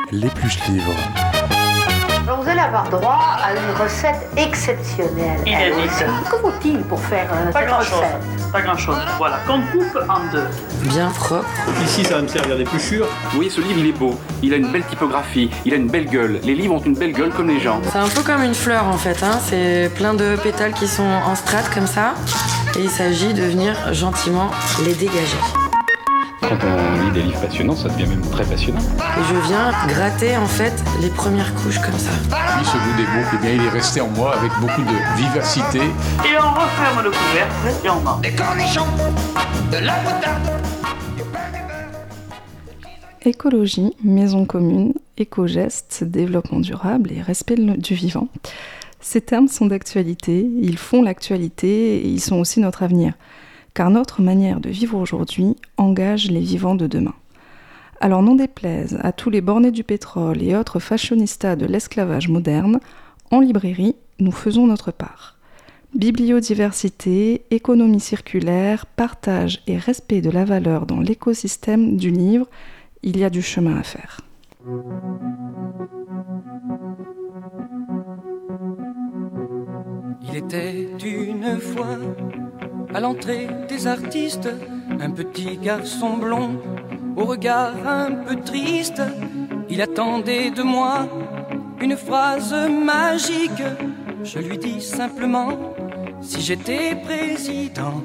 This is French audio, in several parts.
L'épluche livre. Alors vous allez avoir droit à une recette exceptionnelle. Inédite. Que faut-il pour faire Pas cette grand-chose. recette? Pas grand-chose. Voilà, qu'on coupe en deux. Bien propre. Ici, ça va me servir d'épluchure. Vous voyez, ce livre, il est beau. Il a une belle typographie. Il a une belle gueule. Les livres ont une belle gueule comme les gens. C'est un peu comme une fleur en fait, hein. C'est plein de pétales qui sont en strates comme ça. Et il s'agit de venir gentiment les dégager. Quand on lit des livres passionnants, ça devient même très passionnant. Et je viens gratter en fait les premières couches comme ça. Puis ce goût des boucles, eh bien, il est resté en moi avec beaucoup de vivacité. Et on referme le couvercle et on mange. Des cornichons, de la moutarde. Écologie, maison commune, éco-gestes, développement durable et respect du vivant. Ces termes sont d'actualité, ils font l'actualité et ils sont aussi notre avenir. Car notre manière de vivre aujourd'hui engage les vivants de demain. Alors n'en déplaise à tous les bornés du pétrole et autres fashionistas de l'esclavage moderne, en librairie, nous faisons notre part. Bibliodiversité, économie circulaire, partage et respect de la valeur dans l'écosystème du livre, il y a du chemin à faire. Il était une fois, à l'entrée des artistes, un petit garçon blond, au regard un peu triste. Il attendait de moi une phrase magique. Je lui dis simplement, si j'étais président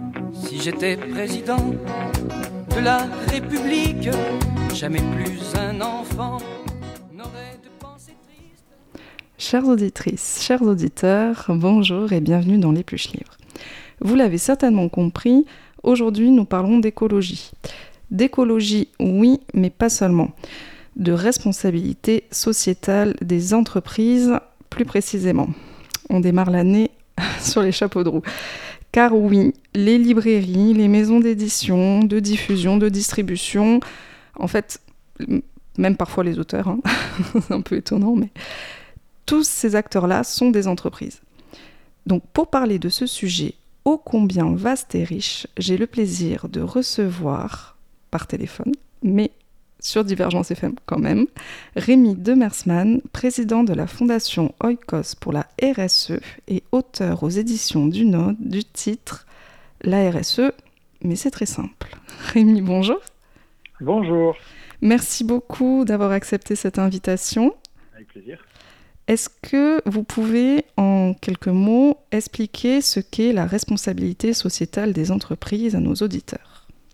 de la République, jamais plus un enfant n'aurait de pensée triste. Chères auditrices, chers auditeurs, bonjour et bienvenue dans l'Épluche livre. Vous l'avez certainement compris, aujourd'hui nous parlons d'écologie. D'écologie, oui, mais pas seulement. De responsabilité sociétale des entreprises, plus précisément. On démarre l'année sur les chapeaux de roue. Car oui, les librairies, les maisons d'édition, de diffusion, de distribution, en fait, même parfois les auteurs, hein, c'est un peu étonnant, mais tous ces acteurs-là sont des entreprises. Donc pour parler de ce sujet ô combien vaste et riche, j'ai le plaisir de recevoir, par téléphone, mais sur Divergence FM quand même, Rémi Demersman, président de la Fondation Oikos pour la RSE et auteur aux éditions du Node du titre « La RSE, mais c'est très simple ». Rémi, bonjour. Bonjour. Merci beaucoup d'avoir accepté cette invitation. Avec plaisir. Est-ce que vous pouvez, en quelques mots, expliquer ce qu'est la responsabilité sociétale des entreprises à nos auditeurs ?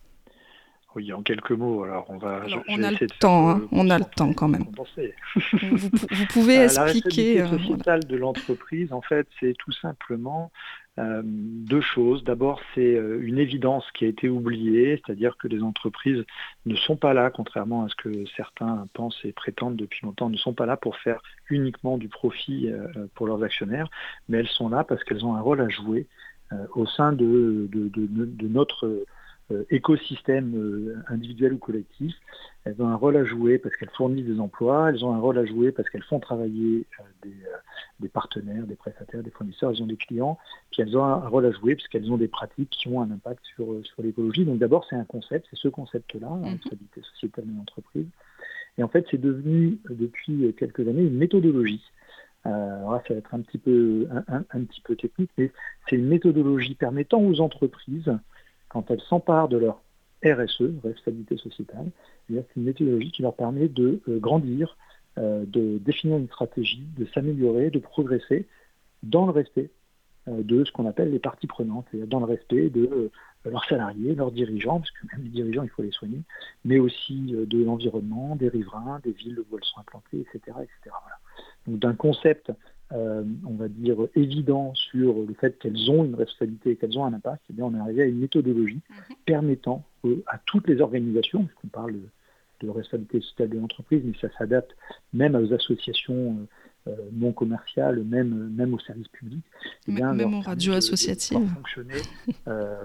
Oui, en quelques mots. Alors, on a le temps, hein, on a le temps quand même. Vous pouvez expliquer... La responsabilité sociétale de l'entreprise, en fait, c'est tout simplement deux choses. D'abord, c'est une évidence qui a été oubliée, c'est-à-dire que les entreprises ne sont pas là, contrairement à ce que certains pensent et prétendent depuis longtemps, ne sont pas là pour faire uniquement du profit pour leurs actionnaires, mais elles sont là parce qu'elles ont un rôle à jouer au sein de notre écosystème individuel ou collectif. Elles ont un rôle à jouer parce qu'elles fournissent des emplois, elles ont un rôle à jouer parce qu'elles font travailler des partenaires, des prestataires, des fournisseurs, elles ont des clients, puis elles ont un rôle à jouer parce qu'elles ont des pratiques qui ont un impact sur l'écologie. Donc d'abord, c'est un concept, c'est ce concept-là, la responsabilité sociétale de l'entreprise. Et en fait, c'est devenu, depuis quelques années, une méthodologie. Alors là, ça va être un petit peu technique, mais c'est une méthodologie permettant aux entreprises, quand elles s'emparent de leur RSE, responsabilité sociétale, c'est une méthodologie qui leur permet de grandir, de définir une stratégie, de s'améliorer, de progresser dans le respect de ce qu'on appelle les parties prenantes, c'est-à-dire dans le respect de leurs salariés, leurs dirigeants, parce que même les dirigeants, il faut les soigner, mais aussi de l'environnement, des riverains, des villes où elles sont implantées, etc. etc. Voilà. Donc d'un concept on va dire, évident sur le fait qu'elles ont une responsabilité et qu'elles ont un impact, eh bien on est arrivé à une méthodologie permettant à toutes les organisations, puisqu'on parle de responsabilité sociale de l'entreprise, mais ça s'adapte même aux associations non commerciales, même aux services publics. Eh bien, même aux radios associatives. Pardon ?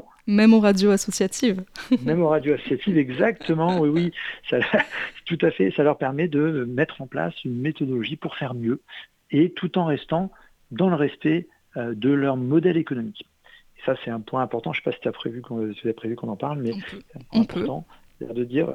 Même aux radios associatives. Même aux radios associatives, exactement, oui. Tout à fait, ça leur permet de mettre en place une méthodologie pour faire mieux, et tout en restant dans le respect de leur modèle économique. Et ça, c'est un point important. Je ne sais pas si tu as prévu qu'on en parle, mais c'est important. C'est-à-dire de dire,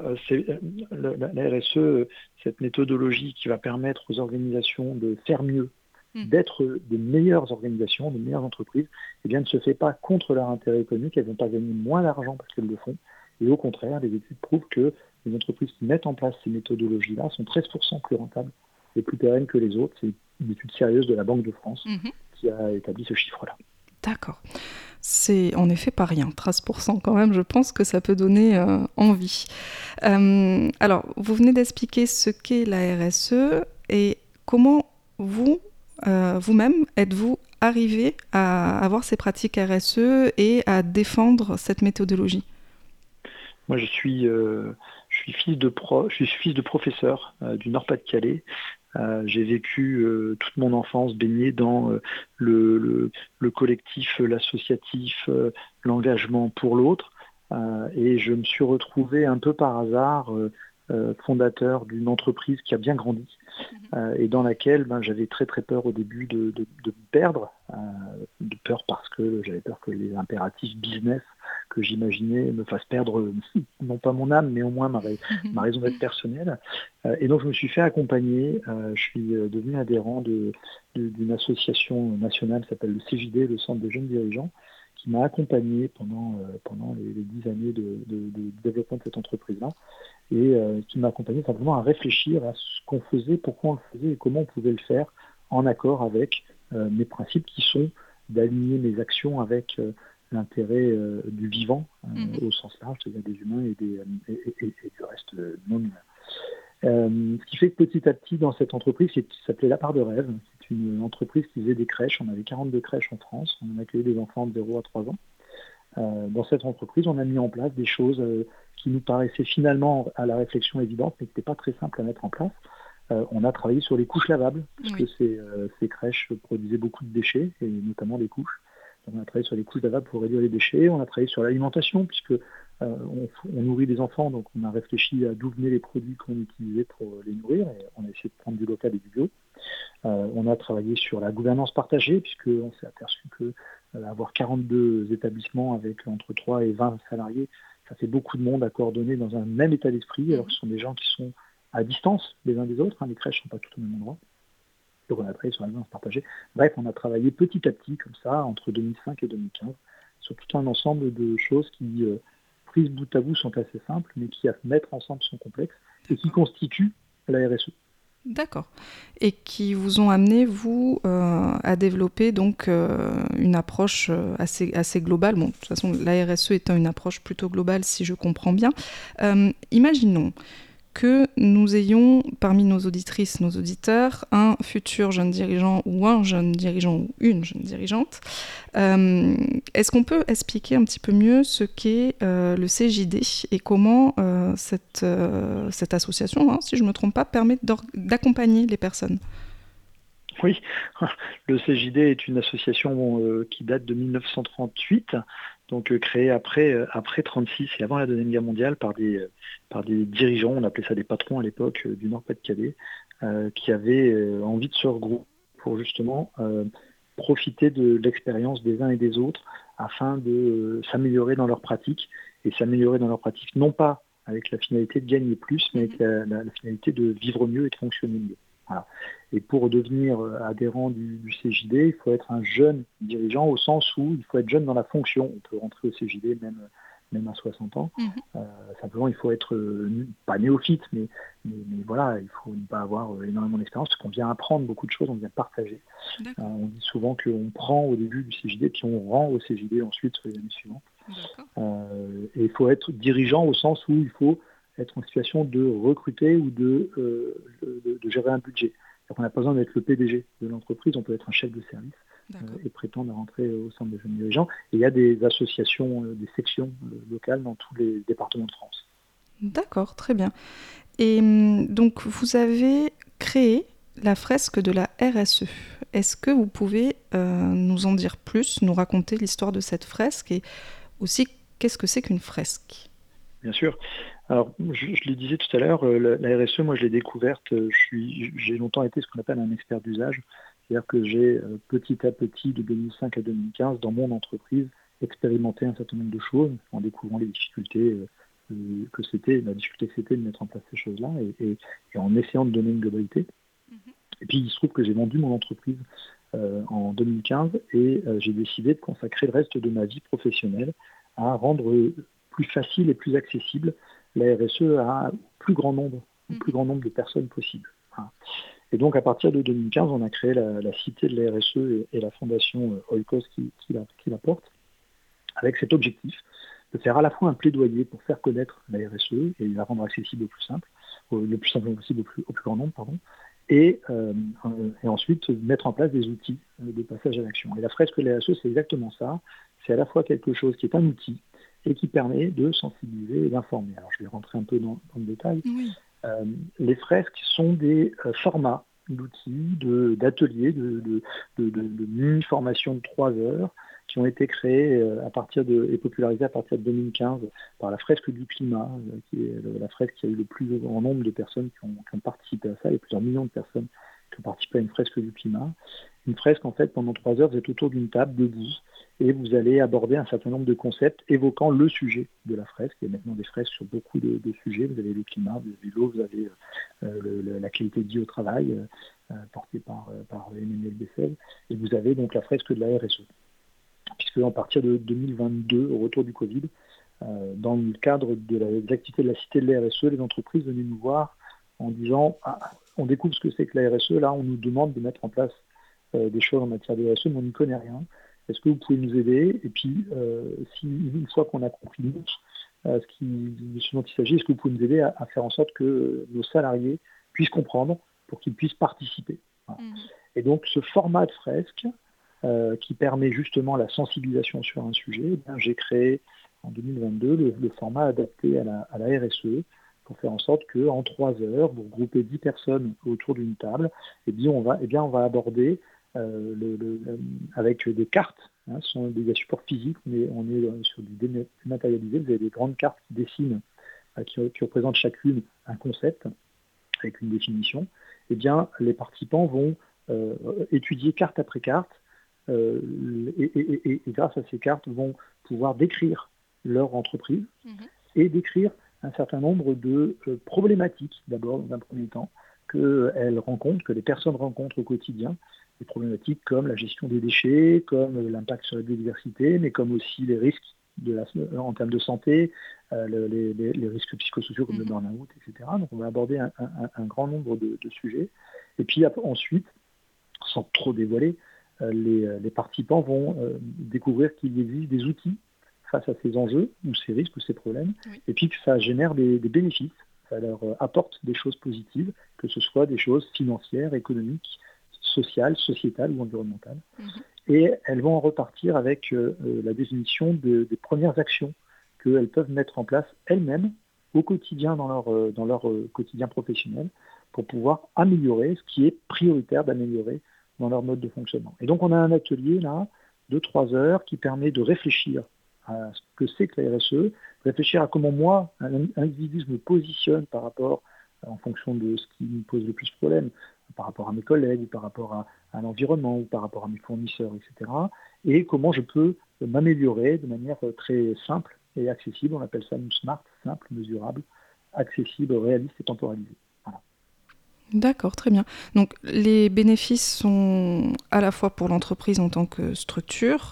la RSE, cette méthodologie qui va permettre aux organisations de faire mieux, d'être de meilleures organisations, de meilleures entreprises, eh bien, ne se fait pas contre leur intérêt économique. Elles ne vont pas gagner moins d'argent parce qu'elles le font. Et au contraire, les études prouvent que les entreprises qui mettent en place ces méthodologies-là sont 13% plus rentables et plus pérennes que les autres. C'est une étude sérieuse de la Banque de France qui a établi ce chiffre-là. D'accord. C'est en effet pas rien, 13% quand même, je pense que ça peut donner envie. Alors, vous venez d'expliquer ce qu'est la RSE et comment vous-même, êtes-vous arrivé à avoir ces pratiques RSE et à défendre cette méthodologie ? Moi, je suis fils de professeur du Nord-Pas-de-Calais. J'ai vécu toute mon enfance baigné dans le collectif, l'associatif, l'engagement pour l'autre. Et je me suis retrouvé un peu par hasard fondateur d'une entreprise qui a bien grandi et dans laquelle j'avais très très peur au début de perdre, de peur parce que j'avais peur que les impératifs business que j'imaginais me fassent perdre, non pas mon âme, mais au moins ma raison d'être personnelle. Et donc je me suis fait accompagner, je suis devenu adhérent d'une association nationale qui s'appelle le CJD, le Centre des jeunes dirigeants, qui m'a accompagné pendant les 10 années de développement de cette entreprise-là, et qui m'a accompagné simplement à réfléchir à ce qu'on faisait, pourquoi on le faisait et comment on pouvait le faire en accord avec mes principes qui sont d'aligner mes actions avec l'intérêt du vivant au sens large, c'est-à-dire des humains et du reste non humain. Ce qui fait que petit à petit dans cette entreprise qui s'appelait La Part de Rêve, c'est une entreprise qui faisait des crèches, on avait 42 crèches en France, on accueillait des enfants de 0 à 3 ans. Dans cette entreprise, on a mis en place des choses qui nous paraissaient finalement à la réflexion évidente, mais qui n'étaient pas très simples à mettre en place. On a travaillé sur les couches lavables, parce que ces crèches produisaient beaucoup de déchets, et notamment les couches. Donc on a travaillé sur les couches lavables pour réduire les déchets, on a travaillé sur l'alimentation, puisque on nourrit les enfants, donc on a réfléchi à d'où venaient les produits qu'on utilisait pour les nourrir, et on a essayé de prendre du local et du bio. On a travaillé sur la gouvernance partagée, puisqu'on s'est aperçu que avoir 42 établissements avec entre 3 et 20 salariés, ça fait beaucoup de monde à coordonner dans un même état d'esprit, alors que ce sont des gens qui sont à distance les uns des autres, les crèches ne sont pas toutes au même endroit. Donc on a travaillé sur la gouvernance partagée. Bref, on a travaillé petit à petit, comme ça, entre 2005 et 2015, sur tout un ensemble de choses qui, prises bout à bout, sont assez simples, mais qui, à mettre ensemble, sont complexes, et qui constituent la RSE. D'accord. Et qui vous ont amené, vous, à développer donc une approche assez globale. Bon, de toute façon, la RSE étant une approche plutôt globale, si je comprends bien. Imaginons que nous ayons parmi nos auditrices, nos auditeurs, un futur jeune dirigeant ou un jeune dirigeant ou une jeune dirigeante. Est-ce qu'on peut expliquer un petit peu mieux ce qu'est le CJD et comment cette association, si je ne me trompe pas, permet d'accompagner les personnes ? Oui, le CJD est une association qui date de 1938, donc créée après 1936 et avant la Deuxième Guerre mondiale par des dirigeants, on appelait ça des patrons à l'époque du Nord-Pas-de-Calais, qui avaient envie de se regrouper pour justement profiter de l'expérience des uns et des autres afin de s'améliorer dans leurs pratiques, et s'améliorer dans leurs pratiques non pas avec la finalité de gagner plus, mais avec la finalité de vivre mieux et de fonctionner mieux. Voilà. Et pour devenir adhérent du CJD, il faut être un jeune dirigeant au sens où il faut être jeune dans la fonction. On peut rentrer au CJD même à 60 ans. Simplement, il faut être pas néophyte, mais voilà, il faut ne pas avoir énormément d'expérience, parce qu'on vient apprendre beaucoup de choses, on vient partager. On dit souvent qu'on prend au début du CJD, puis on rend au CJD ensuite sur les années suivantes. Et il faut être dirigeant au sens où il faut être en situation de recruter ou de gérer un budget. Donc on n'a pas besoin d'être le PDG de l'entreprise, on peut être un chef de service et prétendre à rentrer au centre des jeunes dirigeants. Et il y a des associations, des sections locales dans tous les départements de France. D'accord, très bien. Et donc vous avez créé la fresque de la RSE. Est-ce que vous pouvez nous en dire plus, nous raconter l'histoire de cette fresque et aussi qu'est-ce que c'est qu'une fresque ? Bien sûr. Alors, je le disais tout à l'heure, la RSE, moi je l'ai découverte, j'ai longtemps été ce qu'on appelle un expert d'usage, c'est-à-dire que j'ai petit à petit, de 2005 à 2015, dans mon entreprise, expérimenté un certain nombre de choses, en découvrant les difficultés la difficulté que c'était de mettre en place ces choses-là et en essayant de donner une globalité. Et puis il se trouve que j'ai vendu mon entreprise en 2015 et j'ai décidé de consacrer le reste de ma vie professionnelle à rendre plus facile et plus accessible la RSE à plus grand nombre de personnes possible. Voilà. Et donc à partir de 2015, on a créé la Cité de la RSE et la fondation Oikos qui la porte, avec cet objectif de faire à la fois un plaidoyer pour faire connaître la RSE et la rendre accessible le plus simplement possible au plus grand nombre, et ensuite mettre en place des outils de passage à l'action. Et la fresque de la RSE, c'est exactement ça. C'est à la fois quelque chose qui est un outil et qui permet de sensibiliser et d'informer. Alors je vais rentrer un peu dans le détail. Oui. Les fresques sont des formats d'outils, d'ateliers, de mini-formations de 3 heures qui ont été créés et popularisés à partir de 2015 par la fresque du climat, qui est la fresque qui a eu le plus grand nombre de personnes qui ont participé à ça. Il y a plusieurs millions de personnes qui ont participé à une fresque du climat. Une fresque, en fait, pendant 3 heures, vous êtes autour d'une table, debout, et vous allez aborder un certain nombre de concepts évoquant le sujet de la fresque. Il y a maintenant des fresques sur beaucoup de sujets. Vous avez le climat, vous avez l'eau, vous avez la qualité de vie au travail, portée par Emmanuel Bessel, et vous avez donc la fresque de la RSE. Puisque à partir de 2022, au retour du Covid, dans le cadre des activités de la Cité de la RSE, les entreprises venaient nous voir en disant on découvre ce que c'est que la RSE, là on nous demande de mettre en place des choses en matière de RSE, mais on n'y connaît rien. Est-ce que vous pouvez nous aider? Et puis, si une fois qu'on a compris ce dont il s'agit, est-ce que vous pouvez nous aider à faire en sorte que nos salariés puissent comprendre pour qu'ils puissent participer? Voilà. Et donc, ce format de fresque, qui permet justement la sensibilisation sur un sujet, j'ai créé en 2022 le format adapté à la RSE pour faire en sorte qu'en 3 heures, vous regroupez 10 personnes autour d'une table, et bien on va aborder avec des cartes, ce sont des supports physiques, mais on est sur du dématérialisé. Vous avez des grandes cartes qui dessinent, qui représentent chacune un concept avec une définition. Et bien les participants vont étudier carte après carte, et grâce à ces cartes vont pouvoir décrire leur entreprise et décrire un certain nombre de problématiques, d'abord dans un premier temps, que les personnes rencontrent au quotidien, des problématiques comme la gestion des déchets, comme l'impact sur la biodiversité, mais comme aussi les risques en termes de santé, les risques psychosociaux comme le burn-out, etc. Donc on va aborder un grand nombre de sujets. Et puis ensuite, sans trop dévoiler, les participants vont découvrir qu'il existe des outils face à ces enjeux, ou ces risques, ou ces problèmes, et puis que ça génère des bénéfices, ça leur apporte des choses positives, que ce soit des choses financières, économiques, sociales, sociétales ou environnementales. Et elles vont en repartir avec la définition des premières actions qu'elles peuvent mettre en place elles-mêmes au quotidien dans leur quotidien professionnel pour pouvoir améliorer ce qui est prioritaire d'améliorer dans leur mode de fonctionnement. Et donc on a un atelier là de 3 heures qui permet de réfléchir à ce que c'est que la RSE, réfléchir à comment moi, un individu, je me positionne par rapport, en fonction de ce qui me pose le plus de problème, par rapport à mes collègues, ou par rapport à l'environnement, ou par rapport à mes fournisseurs, etc. Et comment je peux m'améliorer de manière très simple et accessible. On appelle ça smart, simple, mesurable, accessible, réaliste et temporalisé. Voilà. D'accord, très bien. Donc les bénéfices sont à la fois pour l'entreprise en tant que structure,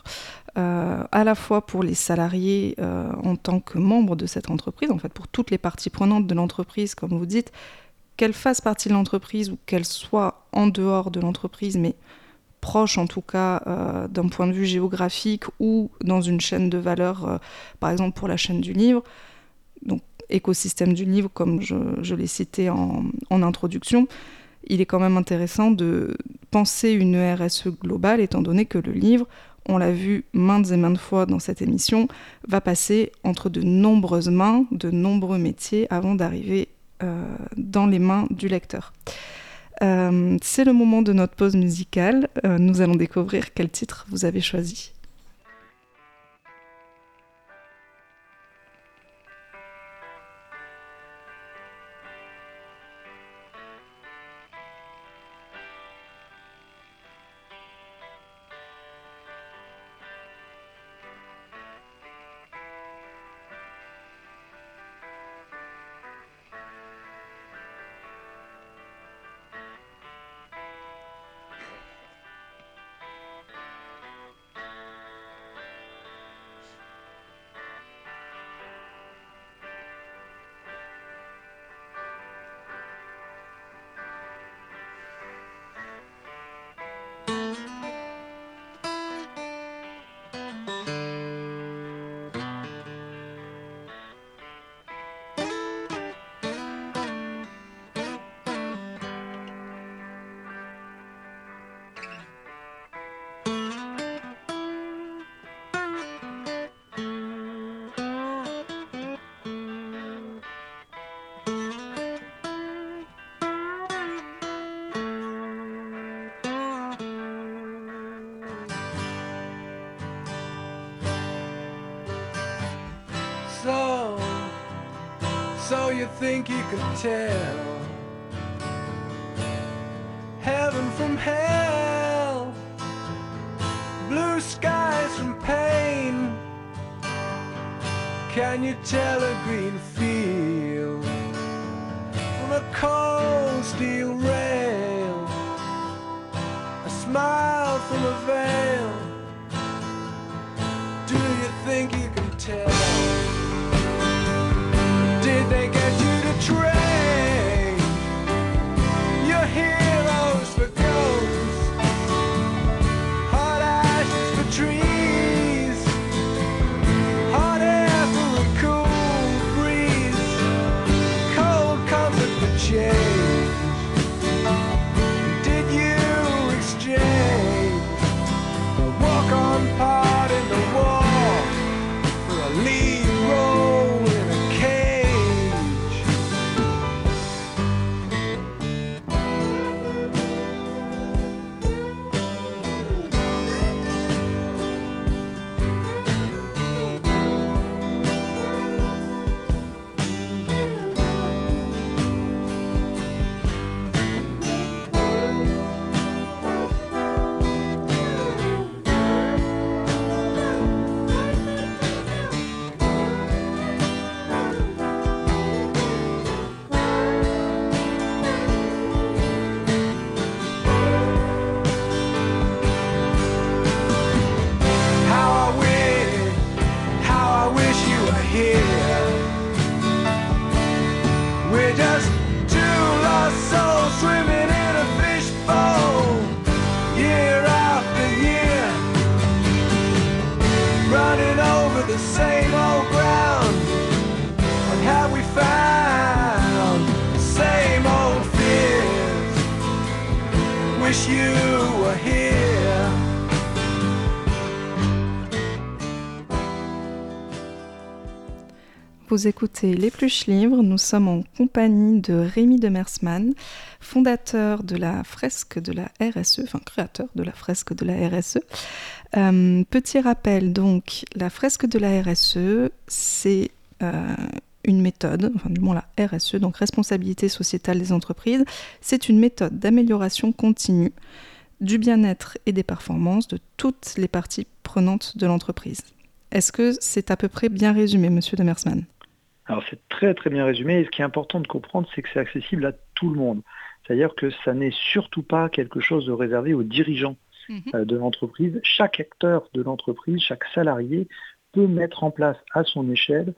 à la fois pour les salariés en tant que membres de cette entreprise, en fait pour toutes les parties prenantes de l'entreprise, comme vous dites, qu'elles fassent partie de l'entreprise ou qu'elles soient en dehors de l'entreprise, mais proches en tout cas d'un point de vue géographique ou dans une chaîne de valeur, par exemple pour la chaîne du livre. Donc écosystème du livre, comme je l'ai cité en introduction, il est quand même intéressant de penser une RSE globale, étant donné que le livre, on l'a vu maintes et maintes fois dans cette émission, va passer entre de nombreuses mains, de nombreux métiers, avant d'arriver dans les mains du lecteur. C'est le moment de notre pause musicale. Nous allons découvrir quel titre vous avez choisi. So you think you can tell heaven from hell, blue skies from pain? Can you tell a green field from a cold steel rail, a smile from a veil? Do you think you can tell? Did they get you to trade your heroes for ghosts, hot ashes for trees, hot air for a cool breeze, cold comfort for change? Did you exchange a walk-on part in the war for a lead role in a cage? Vous écoutez l'Épluche Livre, nous sommes en compagnie de Rémi de Mersman, fondateur de la fresque de la RSE, enfin créateur de la fresque de la RSE. Petit rappel, donc, la fresque de la RSE, c'est une méthode, enfin du moins la RSE, donc responsabilité sociétale des entreprises, c'est une méthode d'amélioration continue du bien-être et des performances de toutes les parties prenantes de l'entreprise. Est-ce que c'est à peu près bien résumé, monsieur de Mersman ? Alors c'est très très bien résumé, et ce qui est important de comprendre, c'est que c'est accessible à tout le monde. C'est-à-dire que ça n'est surtout pas quelque chose de réservé aux dirigeants de l'entreprise. Chaque acteur de l'entreprise, chaque salarié peut mettre en place à son échelle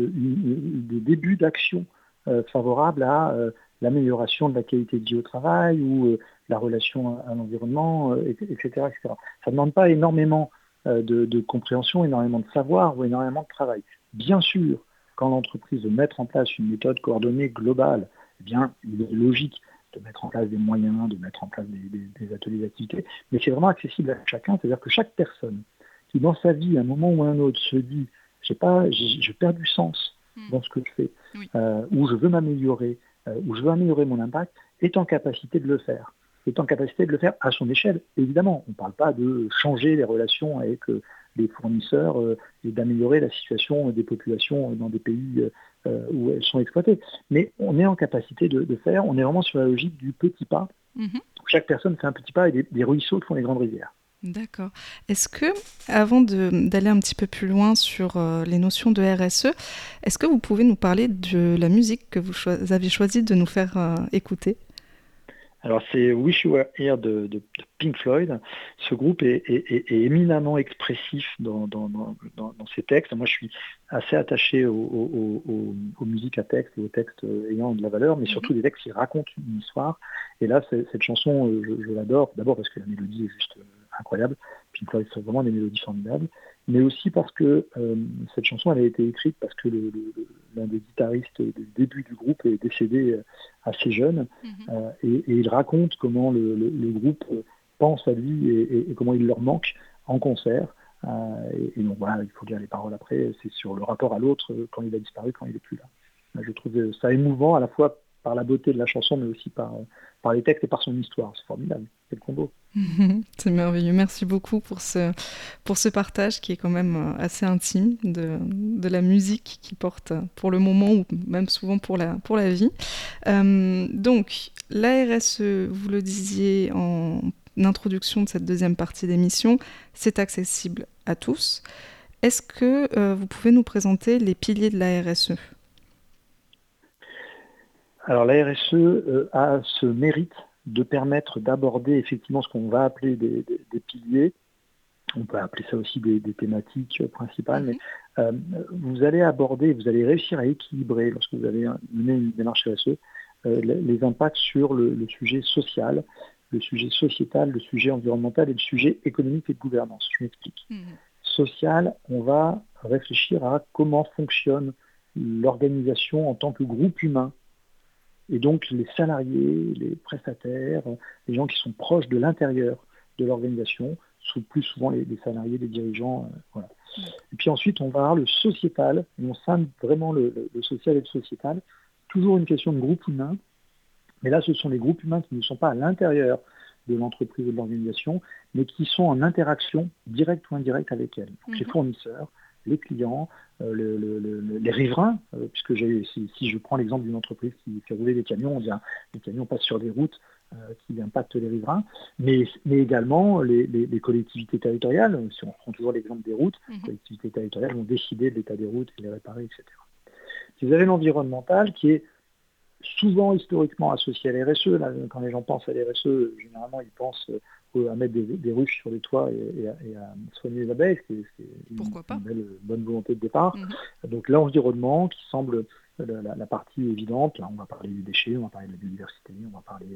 des débuts d'action favorables à l'amélioration de la qualité de vie au travail ou la relation à l'environnement, etc., etc. Ça ne demande pas énormément de compréhension, énormément de savoir ou énormément de travail. Bien sûr, quand l'entreprise veut mettre en place une méthode coordonnée globale, eh bien, il est logique de mettre en place des moyens, de mettre en place des ateliers d'activité, mais c'est vraiment accessible à chacun, c'est-à-dire que chaque personne qui, dans sa vie, à un moment ou à un autre, se dit « je perds du sens dans ce que je fais, ou je veux m'améliorer, ou je veux améliorer mon impact », est en capacité de le faire. Est en capacité de le faire à son échelle, évidemment. On ne parle pas de changer les relations avec les fournisseurs et d'améliorer la situation des populations dans des pays où elles sont exploitées. Mais on est en capacité de faire, on est vraiment sur la logique du petit pas. Chaque personne fait un petit pas et des ruisseaux font les grandes rivières. D'accord. Est-ce que, avant d'aller un petit peu plus loin sur les notions de RSE, est-ce que vous pouvez nous parler de la musique que vous avez choisi de nous faire écouter ? Alors c'est Wish You Were Here de Pink Floyd. Ce groupe est éminemment expressif dans ses textes. Moi je suis assez attaché aux musiques à texte et aux textes ayant de la valeur, mais surtout des textes qui racontent une histoire. Et là cette chanson, je l'adore, d'abord parce que la mélodie est juste incroyable. Pink Floyd fait vraiment des mélodies formidables, mais aussi parce que cette chanson elle a été écrite parce que l'un des guitaristes du début du groupe est décédé assez jeune, et il raconte comment le groupe pense à lui et comment il leur manque en concert. Et donc voilà, il faut lire les paroles après, c'est sur le rapport à l'autre quand il a disparu, quand il n'est plus là. Je trouve ça émouvant à la fois par la beauté de la chanson, mais aussi par les textes et par son histoire. C'est formidable, c'est le combo. C'est merveilleux. Merci beaucoup pour ce partage qui est quand même assez intime de la musique qui porte pour le moment ou même souvent pour la vie. Donc, la RSE, vous le disiez en introduction de cette deuxième partie d'émission, c'est accessible à tous. Est-ce que vous pouvez nous présenter les piliers de la RSE ? Alors la RSE a ce mérite de permettre d'aborder effectivement ce qu'on va appeler des piliers. On peut appeler ça aussi des thématiques principales, mais vous allez réussir à équilibrer, lorsque vous allez mener une démarche RSE, les impacts sur le sujet social, le sujet sociétal, le sujet environnemental et le sujet économique et de gouvernance. Je m'explique. Social, on va réfléchir à comment fonctionne l'organisation en tant que groupe humain. Et donc les salariés, les prestataires, les gens qui sont proches de l'intérieur de l'organisation, sont plus souvent les salariés, les dirigeants. Voilà. Et puis ensuite, on va avoir le sociétal, et on scinde vraiment le social et le sociétal. Toujours une question de groupe humain, mais là ce sont les groupes humains qui ne sont pas à l'intérieur de l'entreprise ou de l'organisation, mais qui sont en interaction directe ou indirecte avec elle. Donc, les fournisseurs, les clients, les riverains, puisque si je prends l'exemple d'une entreprise qui fait rouler des camions, les camions passent sur des routes qui impactent les riverains, mais également les collectivités territoriales. Si on prend toujours l'exemple des routes, les collectivités territoriales vont décider de l'état des routes et les réparer, etc. Si vous avez l'environnemental qui est souvent historiquement associé à l'RSE, là, quand les gens pensent à l'RSE, généralement ils pensent à mettre des ruches sur les toits et à soigner les abeilles, ce qui est une bonne volonté de départ. Donc l'environnement qui semble la partie évidente, là on va parler des déchets, on va parler de la biodiversité, on va parler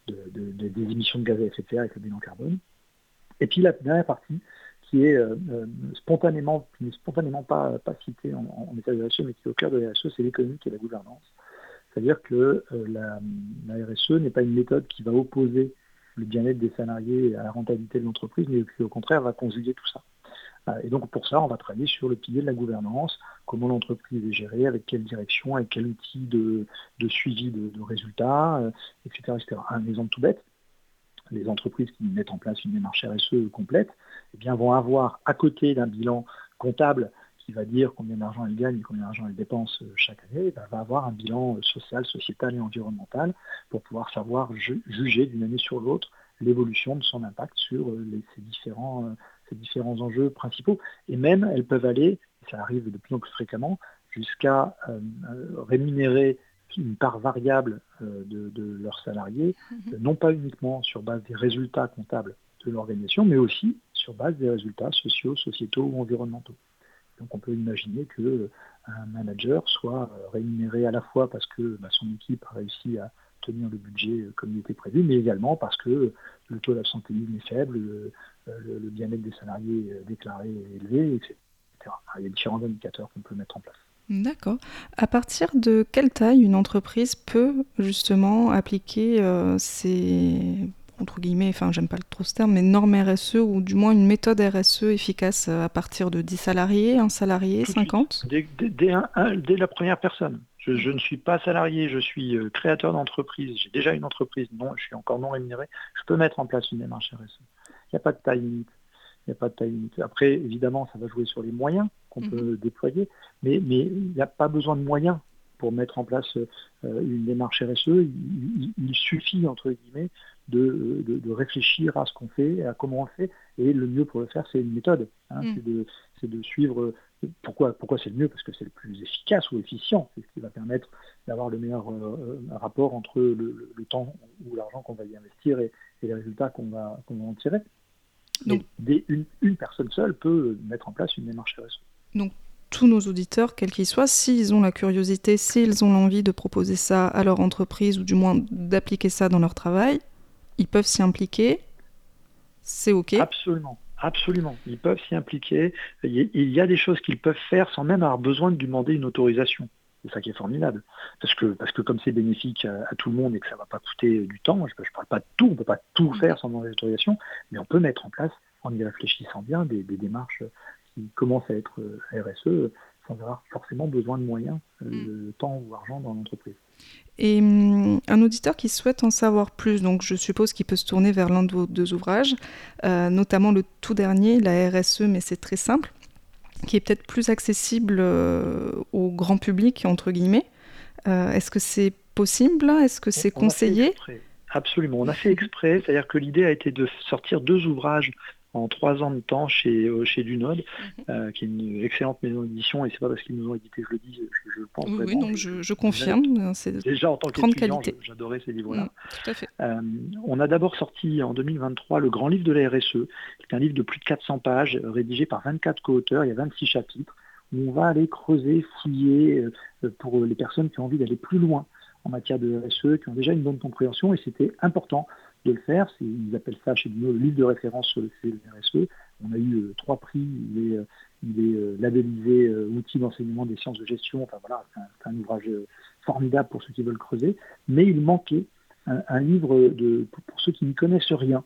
des émissions de gaz à effet de serre avec le bilan carbone. Et puis la dernière partie qui est spontanément pas citée en message de RSE, mais qui est au cœur de la RSE, c'est l'économique et la gouvernance. C'est-à-dire que la RSE n'est pas une méthode qui va opposer le bien-être des salariés à la rentabilité de l'entreprise, mais qui au contraire va conjuguer tout ça. Et donc pour ça, on va travailler sur le pilier de la gouvernance, comment l'entreprise est gérée, avec quelle direction, avec quel outil de suivi de résultats, etc., etc. Un exemple tout bête, les entreprises qui mettent en place une démarche RSE complète, eh bien, vont avoir à côté d'un bilan comptable qui va dire combien d'argent elle gagne et combien d'argent elle dépense chaque année, elle va avoir un bilan social, sociétal et environnemental pour pouvoir savoir juger d'une année sur l'autre l'évolution de son impact sur ces différents enjeux principaux. Et même, elles peuvent aller, et ça arrive de plus en plus fréquemment, jusqu'à rémunérer une part variable de leurs salariés, non pas uniquement sur base des résultats comptables de l'organisation, mais aussi sur base des résultats sociaux, sociétaux ou environnementaux. Donc on peut imaginer qu'un manager soit rémunéré à la fois parce que son équipe a réussi à tenir le budget comme il était prévu, mais également parce que le taux d'absentéisme est faible, le bien-être des salariés déclaré est élevé, etc. Il y a différents indicateurs qu'on peut mettre en place. D'accord. À partir de quelle taille une entreprise peut justement appliquer ces, entre guillemets, enfin j'aime pas trop ce terme, mais normes RSE ou du moins une méthode RSE efficace à partir de 10 salariés, 1 salarié, 50 ? Dès la première personne. Je ne suis pas salarié, je suis créateur d'entreprise, j'ai déjà une entreprise, non, je suis encore non rémunéré, je peux mettre en place une démarche RSE. Il n'y a pas de taille limite. Après, évidemment, ça va jouer sur les moyens qu'on peut déployer, mais il n'y a pas besoin de moyens pour mettre en place une démarche RSE, il suffit, entre guillemets, de réfléchir à ce qu'on fait, à comment on le fait, et le mieux pour le faire, c'est une méthode. C'est de suivre. Pourquoi c'est le mieux? Parce que c'est le plus efficace ou efficient. C'est ce qui va permettre d'avoir le meilleur rapport entre le temps ou l'argent qu'on va y investir et les résultats qu'on va en tirer. Donc, une personne seule peut mettre en place une démarche RSE. Donc, tous nos auditeurs, quels qu'ils soient, s'ils ont la curiosité, s'ils ont l'envie de proposer ça à leur entreprise, ou du moins d'appliquer ça dans leur travail, ils peuvent s'y impliquer. C'est OK? Absolument. Ils peuvent s'y impliquer. Il y a des choses qu'ils peuvent faire sans même avoir besoin de demander une autorisation. C'est ça qui est formidable. Parce que comme c'est bénéfique à tout le monde et que ça ne va pas coûter du temps, je ne parle pas de tout, on ne peut pas tout faire sans demander d'autorisation, mais on peut mettre en place, en y réfléchissant bien, des démarches qui commencent à être RSE sans avoir forcément besoin de moyens, de temps ou d'argent dans l'entreprise. Et un auditeur qui souhaite en savoir plus, donc je suppose qu'il peut se tourner vers l'un de vos 2 ouvrages, notamment le tout dernier, la RSE, mais c'est très simple, qui est peut-être plus accessible au grand public, entre guillemets. Est-ce que c'est possible? Est-ce que c'est conseillé? Absolument, on a fait exprès, c'est-à-dire que l'idée a été de sortir 2 ouvrages en 3 ans de temps chez Dunod, qui est une excellente maison d'édition, et c'est pas parce qu'ils nous ont édité que je le dis, je le pense vraiment. Oui, donc je confirme, c'est déjà en tant qu'étudiant, j'adorais ces livres-là. Tout à fait. On a d'abord sorti en 2023 le grand livre de la RSE, qui est un livre de plus de 400 pages, rédigé par 24 co-auteurs, il y a 26 chapitres, où on va aller creuser, fouiller, pour les personnes qui ont envie d'aller plus loin en matière de RSE, qui ont déjà une bonne compréhension, et c'était important de le faire. Ils appellent ça chez nous le livre de référence sur le RSE. On a eu 3 prix, il est labellisé outil d'enseignement des sciences de gestion. Enfin voilà, c'est un ouvrage formidable pour ceux qui veulent creuser, mais il manquait un livre pour ceux qui n'y connaissent rien,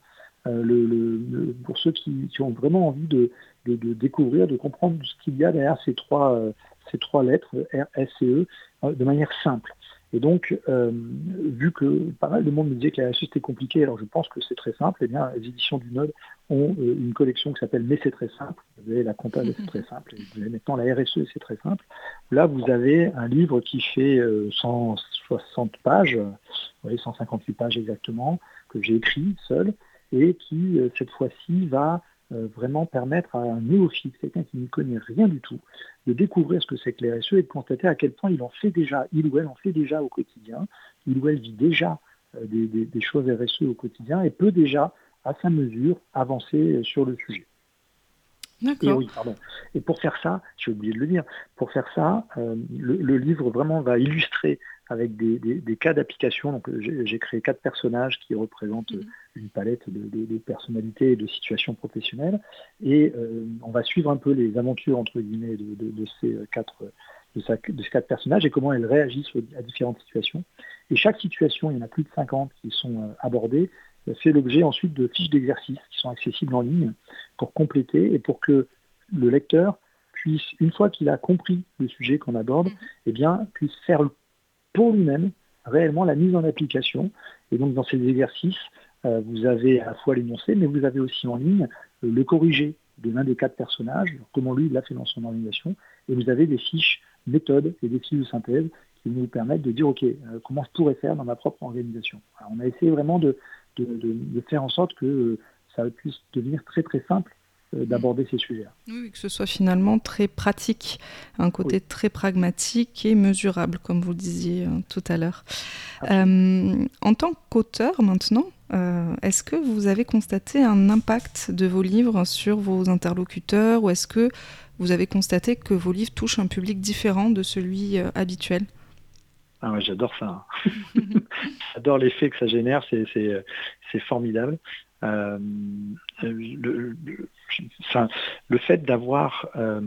pour ceux qui ont vraiment envie de découvrir, de comprendre ce qu'il y a derrière ces trois lettres, R, S et E, de manière simple. Et donc, vu que pas mal de monde me disait que la RSE c'était compliqué, alors je pense que c'est très simple, eh bien, les éditions Dunod ont une collection qui s'appelle Mais c'est très simple. Vous avez la compta, c'est très simple. Et vous avez maintenant la RSE, c'est très simple. Là, vous avez un livre qui fait 160 pages, 158 pages exactement, que j'ai écrit seul, et qui, cette fois-ci, va vraiment permettre à un néophyte, quelqu'un qui ne connaît rien du tout, de découvrir ce que c'est que les RSE et de constater à quel point il ou elle en fait déjà au quotidien, il ou elle vit déjà des choses RSE au quotidien et peut déjà, à sa mesure, avancer sur le sujet. D'accord. Et pour faire ça, j'ai oublié de le dire, le livre vraiment va illustrer avec des cas d'application. Donc j'ai créé 4 personnages qui représentent une palette de personnalités et de situations professionnelles. Et on va suivre un peu les aventures, entre guillemets, de ces 4 personnages et comment elles réagissent à différentes situations. Et chaque situation, il y en a plus de 50 qui sont abordées, fait l'objet ensuite de fiches d'exercices qui sont accessibles en ligne pour compléter et pour que le lecteur puisse, une fois qu'il a compris le sujet qu'on aborde, puisse faire pour lui-même réellement la mise en application. Et donc dans ces exercices, vous avez à la fois l'énoncé, mais vous avez aussi en ligne le corrigé de l'un des 4 personnages, comment lui il l'a fait dans son organisation, et vous avez des fiches méthodes et des fiches de synthèse qui vous permettent de dire ok, comment je pourrais faire dans ma propre organisation. Alors, on a essayé vraiment de faire en sorte que ça puisse devenir très très simple d'aborder ces sujets-là. Oui, que ce soit finalement très pratique, un côté très pragmatique et mesurable, comme vous le disiez tout à l'heure. En tant qu'auteur maintenant, est-ce que vous avez constaté un impact de vos livres sur vos interlocuteurs, ou est-ce que vous avez constaté que vos livres touchent un public différent de celui habituel ? Ah ouais, j'adore ça. J'adore l'effet que ça génère, c'est formidable. Le fait d'avoir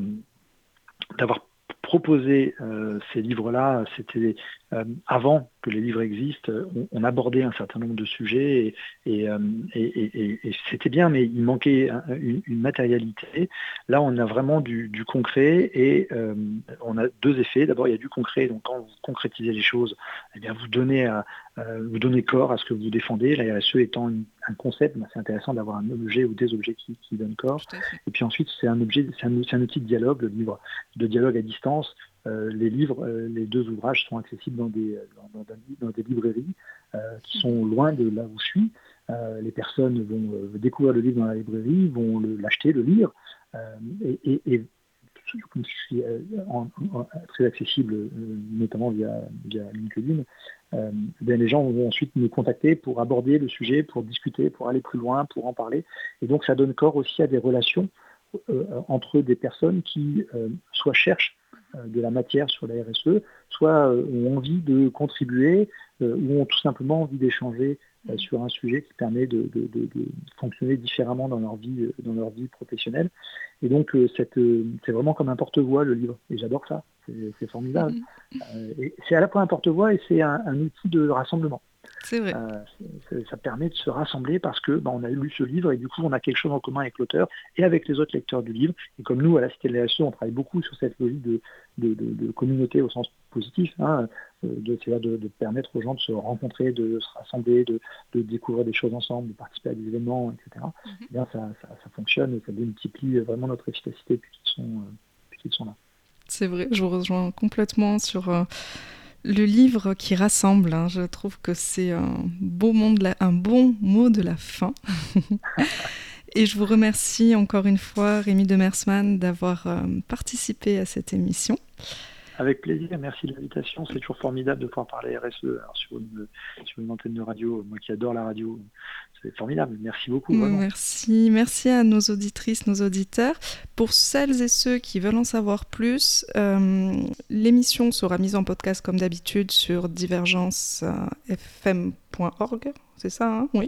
proposé ces livres-là, c'était avant que les livres existent, on abordait un certain nombre de sujets et c'était bien, mais il manquait une matérialité. Là, on a vraiment du concret et on a 2 effets. D'abord, il y a du concret, donc quand vous concrétisez les choses, eh bien, vous donnez corps à ce que vous défendez. La RSE étant un concept, c'est intéressant d'avoir un objet ou des objets qui donnent corps. Et puis ensuite, c'est un outil de dialogue, le livre de dialogue à distance. les livres, les 2 ouvrages sont accessibles dans des librairies qui sont loin de là où je suis. Les personnes vont découvrir le livre dans la librairie, vont l'acheter, le lire, et comme je suis très accessible, notamment via LinkedIn, les gens vont ensuite nous contacter pour aborder le sujet, pour discuter, pour aller plus loin, pour en parler. Et donc ça donne corps aussi à des relations entre des personnes qui soit cherchent de la matière sur la RSE, soit ont envie de contribuer, ou ont tout simplement envie d'échanger sur un sujet qui permet de fonctionner différemment dans leur vie professionnelle. Et donc c'est vraiment comme un porte-voix, le livre, et j'adore ça, c'est formidable. Et c'est à la fois un porte-voix et c'est un outil de rassemblement. C'est vrai. Ça permet de se rassembler parce que on a lu ce livre et du coup on a quelque chose en commun avec l'auteur et avec les autres lecteurs du livre. Et comme nous à la Cité de la RSE, on travaille beaucoup sur cette logique de communauté au sens positif, c'est-à-dire de permettre aux gens de se rencontrer, de se rassembler, de découvrir des choses ensemble, de participer à des événements, etc. Eh bien, ça fonctionne et ça démultiplie vraiment notre efficacité depuis qu'ils sont là. C'est vrai, je vous rejoins complètement sur le livre qui rassemble. Je trouve que c'est un bon mot de la fin. Et je vous remercie encore une fois, Rémi Demersman, d'avoir participé à cette émission. Avec plaisir, merci de l'invitation. C'est toujours formidable de pouvoir parler RSE sur une antenne de radio. Moi qui adore la radio, c'est formidable. Merci beaucoup. Vraiment. Merci à nos auditrices, nos auditeurs. Pour celles et ceux qui veulent en savoir plus, l'émission sera mise en podcast comme d'habitude sur divergencefm.org. C'est ça, hein? Oui.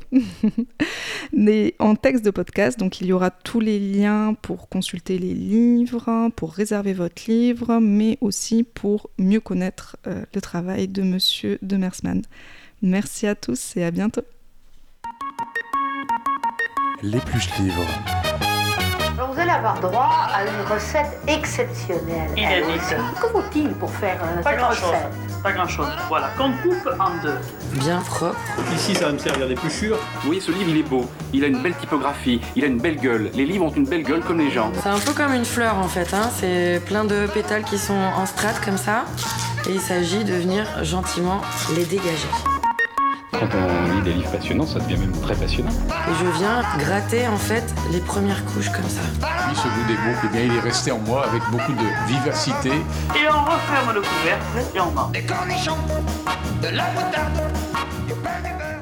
Mais en texte de podcast, donc il y aura tous les liens pour consulter les livres, pour réserver votre livre, mais aussi pour mieux connaître le travail de Monsieur Demersman. Merci à tous et à bientôt. L'épluche livre. Alors vous allez avoir droit à une recette exceptionnelle. Inédite. Que faut-il pour faire Pas cette grand-chose. recette? Pas grand-chose. Voilà, qu'on coupe en 2. Bien propre. Ici, ça va me servir d'épluchure. Vous voyez, ce livre, il est beau. Il a une belle typographie. Il a une belle gueule. Les livres ont une belle gueule comme les gens. C'est un peu comme une fleur en fait, c'est plein de pétales qui sont en strates comme ça, et il s'agit de venir gentiment les dégager. Quand on lit des livres passionnants, ça devient même très passionnant. Et je viens gratter en fait les premières couches comme ça. Puis ce goût des boucles, eh bien, il est resté en moi avec beaucoup de vivacité. Et on referme le couvercle et on mange. Des cornichons, de la moutarde, du pain du beurre.